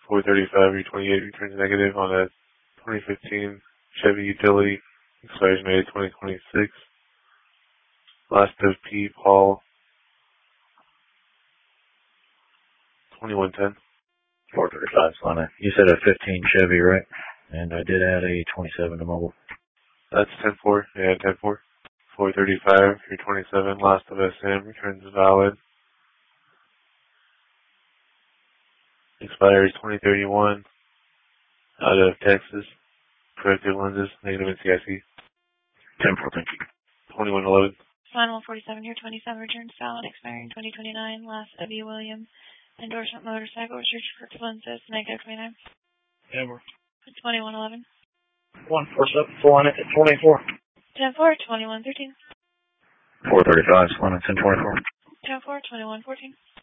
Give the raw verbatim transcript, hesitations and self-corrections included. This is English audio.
four thirty-five, your twenty-eight returns negative on a twenty fifteen Chevy Utility. Expires May twenty twenty-six. Last of P. Paul. twenty-one ten. four thirty-five, Lana. You said a fifteen Chevy, right? And I did add a twenty-seven to mobile. That's ten four. Yeah, ten four. four thirty-five, your twenty-seven. Last of S M. Returns valid. Expires twenty thirty-one. Out of Texas. Corrective lenses. Negative N C I C. ten four, thank you. twenty-one eleven. Final forty-seven here, twenty-seven returns valid, expiring twenty twenty-nine. Last W. Williams. Endorsement motorcycle, research corrective lenses, negative twenty-nine. Amber. twenty-one eleven. one four seven, four on it at twenty-four. ten four, twenty-one thirteen. four thirty-five, Lana, ten twenty-four. ten four, twenty-one fourteen.